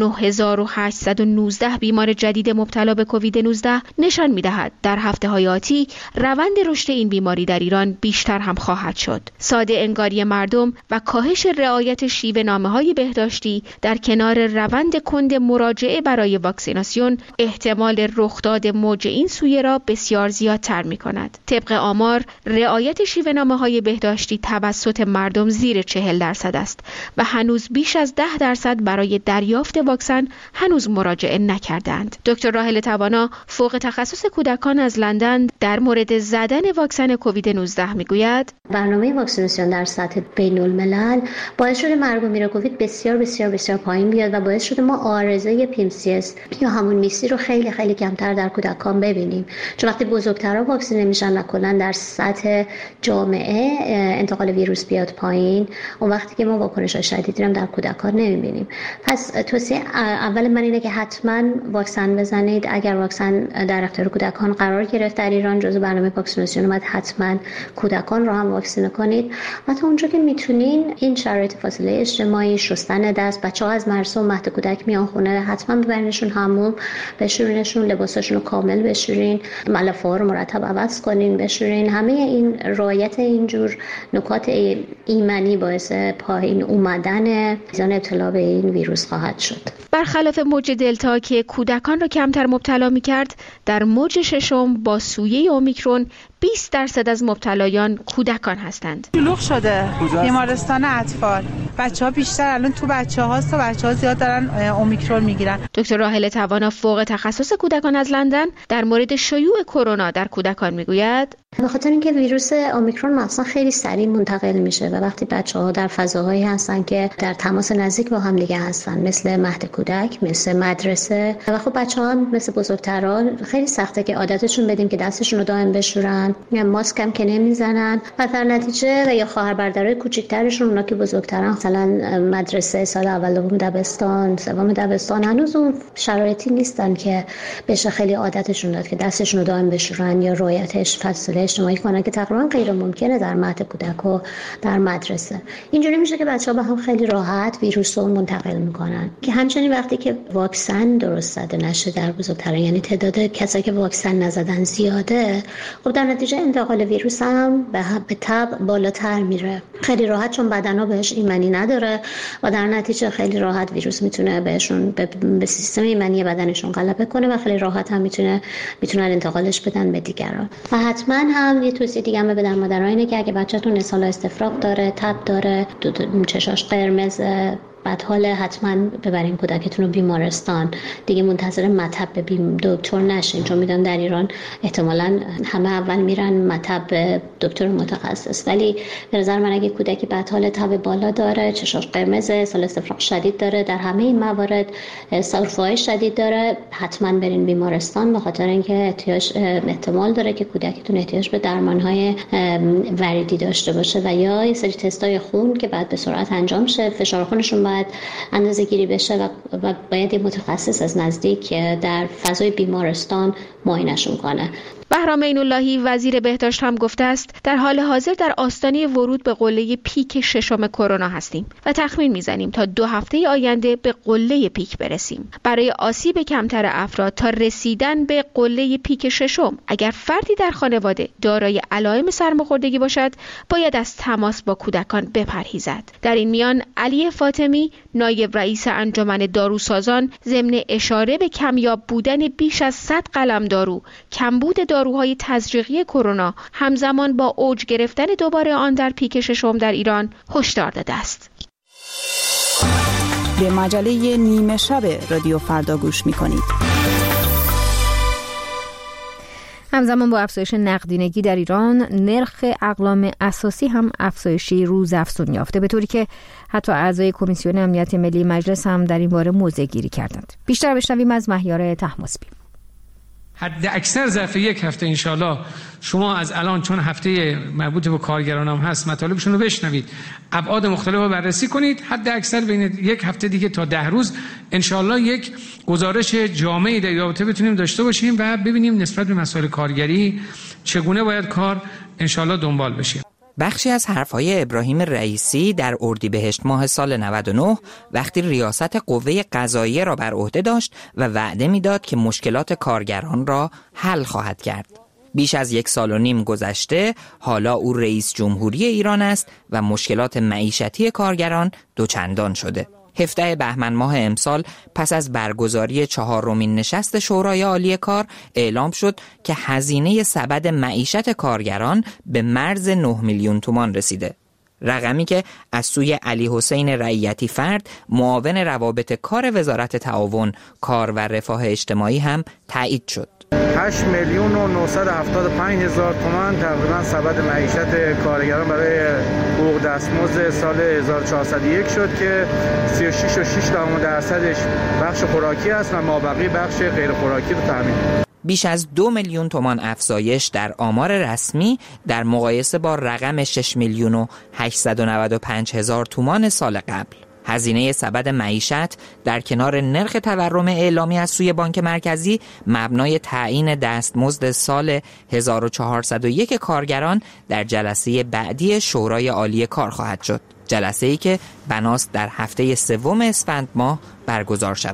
39819 بیمار جدید مبتلا به کووید 19 نشان می‌دهد در هفته‌های آتی روند رشد این بیماری در ایران بیشتر هم خواهد شد. ساده انگاری مردم و کاهش رعایت شیوه نامه‌های بهداشتی در کنار روند کند مراجعه برای واکسیناسیون احتمال رخداد موج این سویه را بسیار زیادتر می کند. طبق آمار رعایت شیوه نامه‌های بهداشتی توسط مردم زیر 40% است و هنوز بیش از 10% برای دریافت واکسن هنوز مراجعه نکردند. دکتر راحله توانا فوق تخصص کودکان از لندن در مورد زدن واکسن کووید 19 می گوید برنامه واکسیناسیون در سطح بین الملل باعث شده مرگومیر کووید بسیار بسیار بسیار پایین بیاد و باعث شده ما عارضه PMCS یا همون میسی رو خیلی خیلی کمتر در کودکان ببینیم. چون وقتی بزرگترها واکسین نمیشن و کلا در سطح جامعه انتقال ویروس بیاد پایین، اون وقتی که ما واکنش‌های شدیدی هم در کودکان نمیبینیم. پس توصیه اول من اینه که حتما واکسن بزنید. اگر واکسن در اختیار کودکان قرار گرفت در ایران جزو برنامه واکسیناسیون اومد، حتما کودکان رو هم واکسینه کنید. و تا اونجا که میتونین این شرایط فاصله اجتماعی، شستن دست، بچه‌ها از مرسوم مهد کودک میان خونه حتما ببرینشون حموم، بشورینشون، لباساشون رو کامل بشورین، ملافه‌ها رو مرتب عوض کنین، بشورین. همه این رعایت اینجور نکات ایمنی باعث پایین اومدن میزان ابتلا به این ویروس خواهد شد. برخلاف موج دلتا که کودکان را کمتر مبتلا می‌کرد، در موج ششم با سویه اومیکرون 20% از مبتلایان کودکان هستند. شلوغ شده بیمارستان اطفال. بچه‌ها بیشتر الان تو بچه‌هاست تا بچه‌ها زیاد دارن اومیکرون میگیرن. دکتر راحله توانا فوق تخصص کودکان از لندن در مورد شیوع کرونا در کودکان میگوید به خاطر اینکه ویروس اومیکرون مثلا خیلی سریع منتقل میشه و وقتی بچه‌ها در فضاهایی هستن که در تماس نزدیک با هم دیگه هستن، مثل مهد کودک، مثل مدرسه، و خب بچه‌ها مثل بزرگتران خیلی سخته که عادتشون بدیم که دستشون رو دائم بشورن، یا ماسک هم که نمیزنن و در نتیجه و یا خواهر برادرای کوچیک‌ترشون، اونا که بزرگترن، مثلا مدرسه سال اول دوم دبستان، سوم دبستان، هنوز اون شرایطی نیستن که بشه خیلی عادتشون داد که دستشون رو دائم بشورن یا رعایتش فاصله اجتماعی کنن که تقریبا غیر ممکنه در مهد کودک و در مدرسه. اینجوری میشه که بچه‌ها به هم خیلی راحت ویروس رو منتقل میکنن. که همچنین وقتی که واکسن درست زده نشه در بزرگتران، یعنی تعداد کسایی که واکسن نزدن زیاده، خب در نتیجه انتقال ویروس هم به تبع بالاتر میره. خیلی راحت، چون بدنها بهش ایمنی نداره و در نتیجه خیلی راحت ویروس میتونه بهشون به سیستم ایمنی بدنشون غلبه کنه و خیلی راحت هم میتونن انتقالش بدن به دیگران. و حتما هم یه توصیه دیگه هم بدن مادرها اینه که اگه بچه‌تون اسهال استفراغ داره، تب داره، چشاش قرمز، بعد حالا حتما ببرین کودکتون رو بیمارستان. دیگه منتظر مطب به دکتر نشین، چون میدونم در ایران احتمالاً همه اول میرن مطب به دکتر متخصص، ولی به نظر من اگه کودکی بعد حال تب بالا داره، چشاش قرمزه، اسهال استفراغ شدید داره، در همه این موارد سرفه‌های شدید داره، حتما برین بیمارستان، به خاطر اینکه احتمال داره که کودکتون احتیاج به درمان‌های وریدی داشته باشه و یا یه سری تستای خون که بعد به سرعت انجام شه، فشار خونشون باید اندازه گیری بشه و باید متخصص از نزدیک در فضای بیمارستان معاینه‌شون کنه. بهرام عین‌اللهی وزیر بهداشت هم گفته است در حال حاضر در آستانه ورود به قله پیک ششم کرونا هستیم و تخمین میزنیم تا 2 هفته آینده به قله پیک برسیم. برای آسیب کمتر افراد تا رسیدن به قله پیک ششم، اگر فردی در خانواده دارای علائم سرماخوردگی باشد، باید از تماس با کودکان بپرهیزد. در این میان علی فاطمی، نایب رئیس انجمن داروسازان، ضمن اشاره به کمیاب بودن بیش از 100 قلمدارو، کمبود داروهای تزریقی کرونا همزمان با اوج گرفتن دوباره آن در پیک ششم در ایران هشدار داده است. به مجله نیمه شب رادیو فردا گوش می‌کنید. همزمان با افزایش نقدینگی در ایران، نرخ اقلام اساسی هم افزایشی روزافزون یافته، به طوری که حتی اعضای کمیسیون امنیت ملی مجلس هم در این باره موضع گیری کردند. بیشتر بشنویم از مهیار طهماسبی. حد اکثر ظرف یک هفته انشالله شما از الان، چون هفته مربوط به کارگران هم هست، مطالبشون رو بشنوید، ابعاد مختلف رو بررسی کنید. حد اکثر بین یک هفته دیگه تا 10 روز انشالله یک گزارش جامعی در رابطه بتونیم داشته باشیم و ببینیم نسبت به مسائل کارگری چگونه باید کار انشالله دنبال بشه. بخشی از حرفهای ابراهیم رئیسی در اردیبهشت ماه سال 99 وقتی ریاست قوه قضاییه را بر عهده داشت و وعده میداد که مشکلات کارگران را حل خواهد کرد. بیش از 1.5 سال گذشته، حالا او رئیس جمهوری ایران است و مشکلات معیشتی کارگران دوچندان شده. 17 بهمن ماه امسال پس از برگزاری 4مین نشست شورای عالی کار اعلام شد که هزینه سبد معیشت کارگران به مرز 9 میلیون تومان رسیده. رقمی که از سوی علی حسین رعیتی فرد، معاون روابط کار وزارت تعاون، کار و رفاه اجتماعی هم تایید شد. 8,975,000 تومان تقریبا سبد معیشت کارگران برای حقوق دستمزد سال 1401 شد که 36.6% بخش خوراکی است و مابقی بخش غیر خوراکی رو تامین. بیش از 2 میلیون تومان افزایش در آمار رسمی در مقایسه با رقم 6,895,000 تومان سال قبل. هزینه سبد معیشت در کنار نرخ تورم اعلامی از سوی بانک مرکزی مبنای تعیین دستمزد سال 1401 کارگران در جلسه بعدی شورای عالی کار خواهد شد. جلسه‌ای که بناست در هفته 3 اسفند ماه برگزار شود.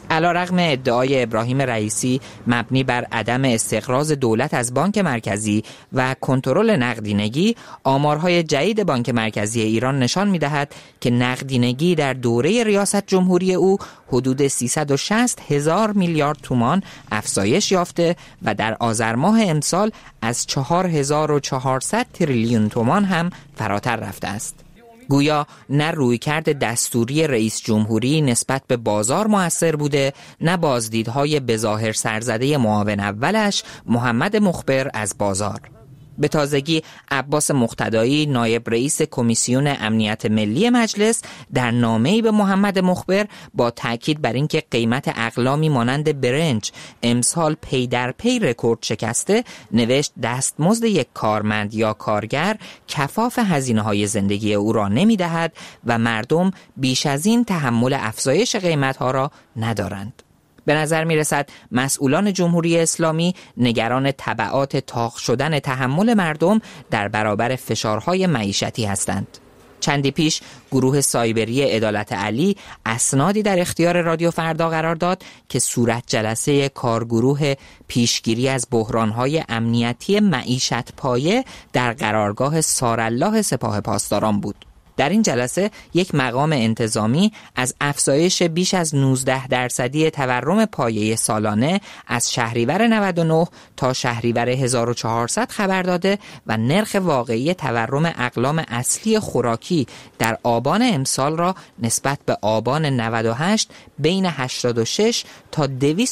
علیرغم ادعای ابراهیم رئیسی مبنی بر عدم استقراض دولت از بانک مرکزی و کنترل نقدینگی، آمارهای جدید بانک مرکزی ایران نشان می‌دهد که نقدینگی در دوره ریاست جمهوری او حدود 360,000 میلیارد تومان افزایش یافته و در آذر ماه امسال از 4,400 تریلیون تومان هم فراتر رفته است. گویا نه رویکرد دستوری رئیس جمهوری نسبت به بازار مؤثر بوده، نه بازدیدهای بظاهر سرزده معاون اولش محمد مخبر از بازار. به تازگی عباس مقتدایی نایب رئیس کمیسیون امنیت ملی مجلس در نامه‌ای به محمد مخبر با تاکید بر اینکه قیمت اقلامی مانند برنج امسال پی در پی رکورد شکسته نوشت دستمزد یک کارمند یا کارگر کفاف هزینه‌های زندگی او را نمی‌دهد و مردم بیش از این تحمل افزایش قیمت‌ها را ندارند. به نظر می رسد مسئولان جمهوری اسلامی نگران تبعات طاق شدن تحمل مردم در برابر فشارهای معیشتی هستند. چندی پیش گروه سایبری عدالت علی اسنادی در اختیار رادیو فردا قرار داد که صورت جلسه کارگروه پیشگیری از بحرانهای امنیتی معیشت پایه در قرارگاه سارالله سپاه پاسداران بود. در این جلسه یک مقام انتظامی از افزایش بیش از 19% تورم پایه سالانه از شهریور 99 تا شهریور 1400 خبر داده و نرخ واقعی تورم اقلام اصلی خوراکی در آبان امسال را نسبت به آبان 98 بین 86 تا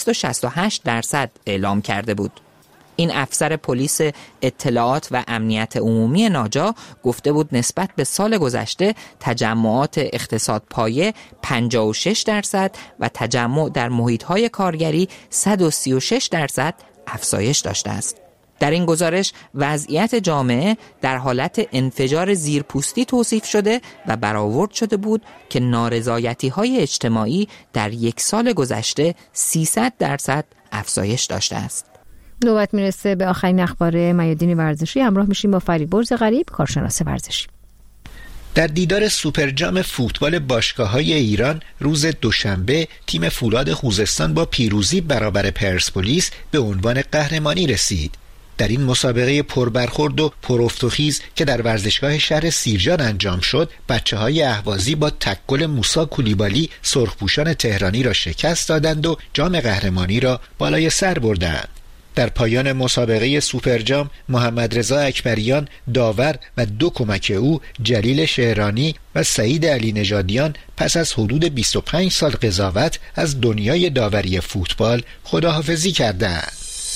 268% اعلام کرده بود. این افسر پلیس اطلاعات و امنیت عمومی ناجا گفته بود نسبت به سال گذشته تجمعات اقتصاد پایه 56% و تجمع در محیط‌های کارگری 136% افزایش داشته است. در این گزارش وضعیت جامعه در حالت انفجار زیرپوستی توصیف شده و برآورد شده بود که نارضایتی‌های اجتماعی در یک سال گذشته 300% افزایش داشته است. نوبت میرسه به آخرین اخبار میادین ورزشی. همراه میشیم با فریبرز غریب، کارشناس ورزشی. در دیدار سوپرجام فوتبال باشگاه‌های ایران روز دوشنبه تیم فولاد خوزستان با پیروزی برابر پرسپولیس به عنوان قهرمانی رسید. در این مسابقه پربرخورد و پرافتوخیز که در ورزشگاه شهر سیرجان انجام شد، بچه‌های اهوازی با تکل موسی کولیبالی سرخپوشان تهرانی را شکست دادند و جام قهرمانی را بالای سر بردند. در پایان مسابقه سوپرجام محمد رضا اکبریان داور و دو کمک او جلیل شهرانی و سعید علی نژادیان پس از حدود 25 سال قضاوت از دنیای داوری فوتبال خداحافظی کردند.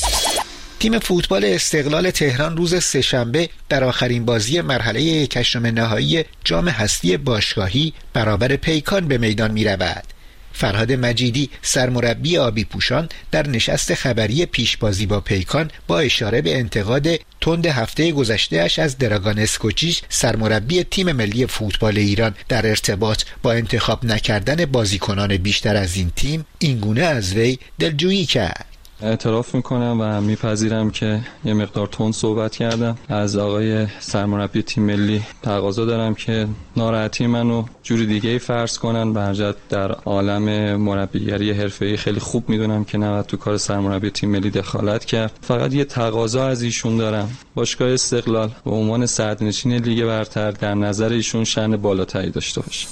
تیم فوتبال استقلال تهران روز سه‌شنبه در آخرین بازی مرحله 8 نهایی جام هستی باشگاهی برابر پیکان به میدان می‌رود. فرهاد مجیدی سرمربی آبی پوشان در نشست خبری پیشبازی با پیکان با اشاره به انتقاد تند هفته گذشته‌اش از دراگان اسکوچیچ سرمربی تیم ملی فوتبال ایران در ارتباط با انتخاب نکردن بازیکنان بیشتر از این تیم اینگونه از وی دلجویی کرد. اعتراف میکنم و میپذیرم که یه مقدار تند صحبت کردم. از آقای سرمربی تیم ملی تقاضا دارم که ناراحتی منو جوری دیگه فرض کنن. به هر جهت در عالم مربیگری حرفه‌ای خیلی خوب میدونم که نباید تو کار سرمربی تیم ملی دخالت کرد. فقط یه تقاضا از ایشون دارم. باشگاه استقلال به عنوان صدرنشین لیگ برتر در نظر ایشون شأن بالاتری داشته باشه.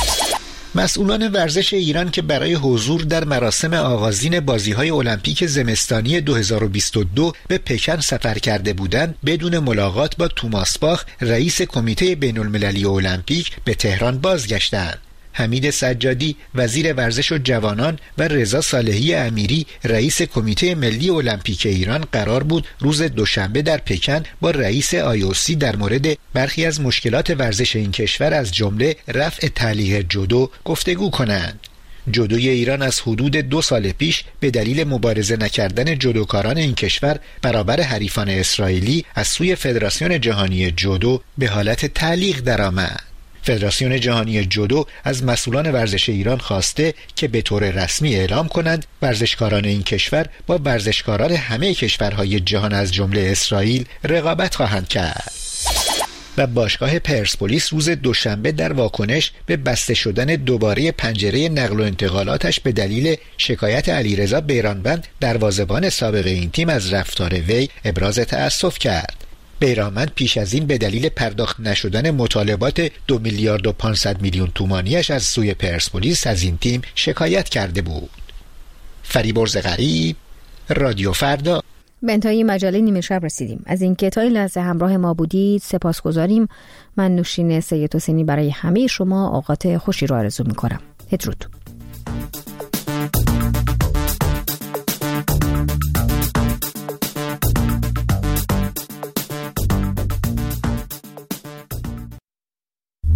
مسئولان ورزش ایران که برای حضور در مراسم آغازین بازی‌های المپیک زمستانی 2022 به پکن سفر کرده بودند، بدون ملاقات با توماس باخ رئیس کمیته بین‌المللی المپیک به تهران بازگشتند. حمید سجادی وزیر ورزش و جوانان و رضا صالحی امیری رئیس کمیته ملی المپیک ایران قرار بود روز دوشنبه در پکن با رئیس IOC در مورد برخی از مشکلات ورزش این کشور از جمله رفع تعلیق جودو گفتگو کنند. جودوی ایران از حدود 2 سال پیش به دلیل مبارزه نکردن جودوکاران این کشور برابر حریفان اسرائیلی از سوی فدراسیون جهانی جودو به حالت تعلیق درآمد. فدراسیون جهانی جودو از مسئولان ورزش ایران خواسته که به طور رسمی اعلام کنند ورزشکاران این کشور با ورزشکاران همه کشورهای جهان از جمله اسرائیل رقابت خواهند کرد. و باشگاه پرسپولیس روز دوشنبه در واکنش به بسته شدن دوباره پنجره نقل و انتقالاتش به دلیل شکایت علیرضا بیرانوند دروازه‌بان سابق این تیم از رفتار وی ابراز تأسف کرد. بیرانوند پیش از این به دلیل پرداخت نشدن مطالبات 2 میلیارد و 500 میلیون تومانیش از سوی پرسپولیس از این تیم شکایت کرده بود. فریبرز غریب، رادیو فردا. به انتهای مجله نیمه شب رسیدیم. از اینکه تا این لحظه همراه ما بودید سپاسگزاریم. من نوشین سید حسینی برای همه شما اوقات خوشی رو آرزو می‌کنم. بدرود.